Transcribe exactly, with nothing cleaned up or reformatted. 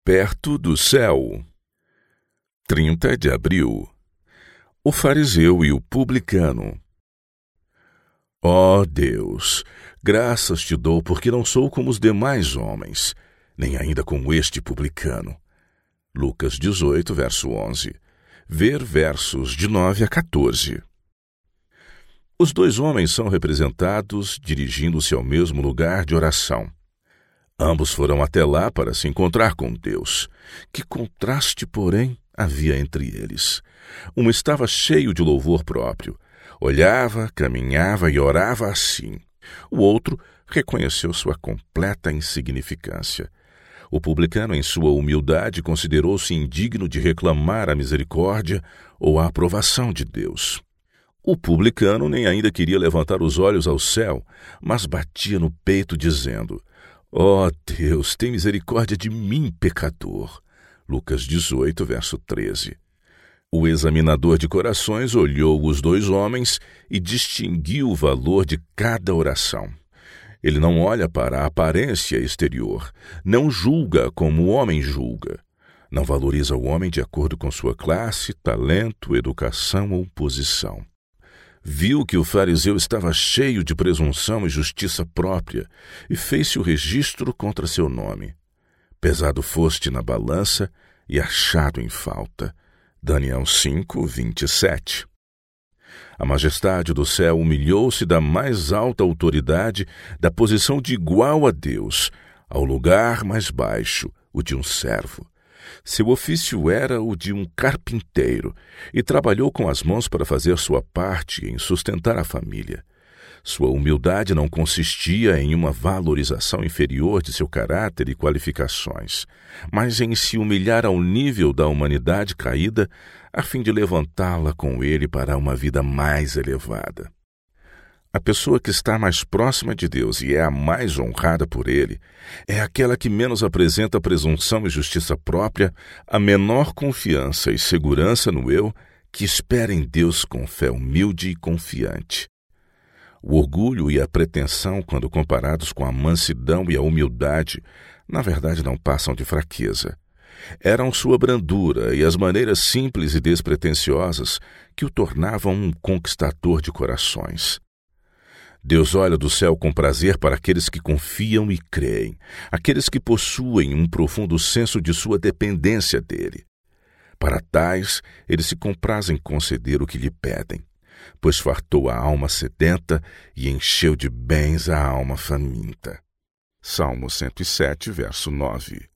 Perto do céu. trinta de abril. O fariseu e o publicano. Ó Deus, graças te dou porque não sou como os demais homens, nem ainda como este publicano. Lucas dezoito, verso onze. Ver versos de nove a quatorze. Os dois homens são representados dirigindo-se ao mesmo lugar de oração. Ambos foram até lá para se encontrar com Deus. Que contraste, porém, havia entre eles. Um estava cheio de louvor próprio. Olhava, caminhava e orava assim. O outro reconheceu sua completa insignificância. O publicano, em sua humildade, considerou-se indigno de reclamar a misericórdia ou a aprovação de Deus. O publicano nem ainda queria levantar os olhos ao céu, mas batia no peito dizendo: ó Deus, tem misericórdia de mim, pecador. Lucas dezoito, verso treze. O examinador de corações olhou os dois homens e distinguiu o valor de cada oração. Ele não olha para a aparência exterior, não julga como o homem julga, não valoriza o homem de acordo com sua classe, talento, educação ou posição. Viu que o fariseu estava cheio de presunção e justiça própria e fez-se o registro contra seu nome. Pesado foste na balança e achado em falta. Daniel cinco, vinte e sete. A majestade do céu humilhou-se da mais alta autoridade, da posição de igual a Deus, ao lugar mais baixo, o de um servo. Seu ofício era o de um carpinteiro e trabalhou com as mãos para fazer sua parte em sustentar a família. Sua humildade não consistia em uma valorização inferior de seu caráter e qualificações, mas em se humilhar ao nível da humanidade caída, a fim de levantá-la com ele para uma vida mais elevada. A pessoa que está mais próxima de Deus e é a mais honrada por Ele é aquela que menos apresenta presunção e justiça própria, a menor confiança e segurança no eu, que espera em Deus com fé humilde e confiante. O orgulho e a pretensão, quando comparados com a mansidão e a humildade, na verdade não passam de fraqueza. Eram sua brandura e as maneiras simples e despretensiosas que o tornavam um conquistador de corações. Deus olha do céu com prazer para aqueles que confiam e creem, aqueles que possuem um profundo senso de sua dependência dele. Para tais, ele se compraz em conceder o que lhe pedem, pois fartou a alma sedenta e encheu de bens a alma faminta. Salmo cento e sete, verso nove.